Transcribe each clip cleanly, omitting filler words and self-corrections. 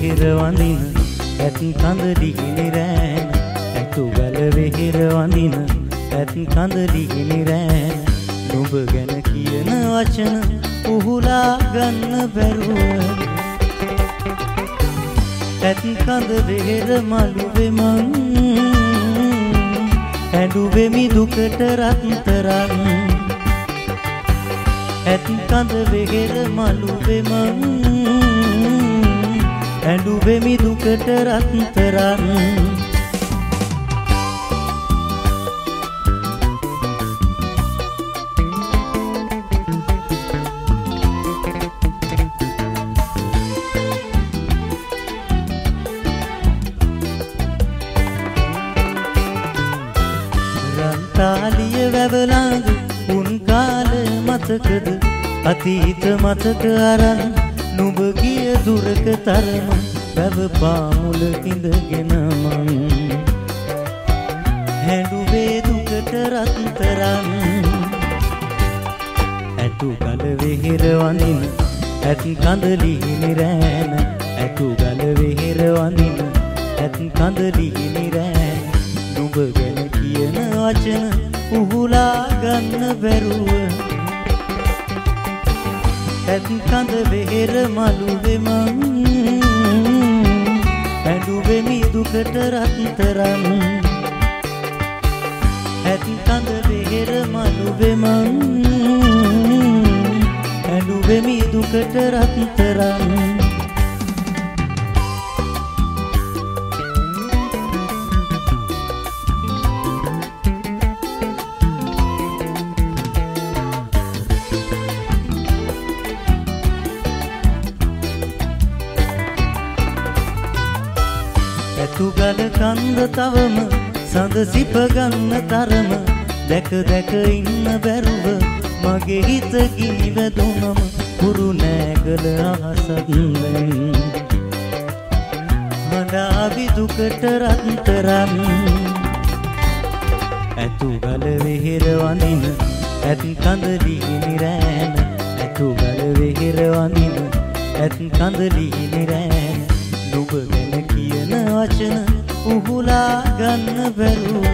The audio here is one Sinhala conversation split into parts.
වෙහෙර වඳින ඇත් කඳ දිගිනි රෑන ඇතුගල වෙහෙර වඳින ඇත් කඳ දිගිනි රෑන නුඹ ගැන කියන වචන උහුලා ගන්න බැරුව ඇත් කඳ වෙහෙර මළුවේ මං ඇඬුවෙමි දුකට රත්තරන් ඇත් කඳ වෙහෙර මළුවේ මං ඇඬුවෙමි දුකට රත්තරන් රන්තාලිය වැවලාද උන් කාල මතකද අතීත මතක අරන් නුඹ ගිය දුරක තරම වැව පාමුල ඉඳගෙන මං හැඬුවේ දුකට රත්තරන් ඇතුගල වෙහෙර වඳින ඇත් කඳ ලිහිණි රෑන ඇතුගල වෙහෙර වඳින ඇත් කඳ ලිහිණි රෑන නුඹ ගැන කියන වචන උහුලා ගන්න බැරුව ඇත් කඳ වෙහෙර මළුවේ මං ඇඬුවෙමි දුකට රත්තරන් ඇත් කඳ වෙහෙර මළුවේ මං ඇඬුවෙමි දුකට රත්තරන් ඇතුගල කන්ද තවම සඳ සිප ගන්න තරම දැක දැක ඉන්න බැරුව මගේ හිත ගිනි වැදුනම කුරු නෑගල අහසෙන් හඬාවි දුකට රත්තරන් ඇතුගල වෙහෙර වඳින ඇත් කඳ ලිහිණි රෑන ඇතුගල වෙහෙර වඳින ඇත් කඳ ලිහිණි රෑන නුඹ ගැන කියන වචන උහුලා ගන්න බැරුව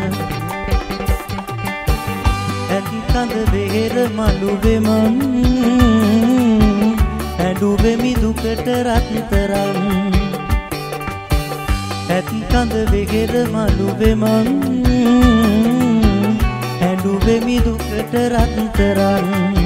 ඇත් කඳ වෙහෙර මළුවේ මං ඇඬුවෙමි දුකට රත්තරන් ඇත් කඳ වෙහෙර මළුවේ මං ඇඬුවෙමි දුකට රත්තරන්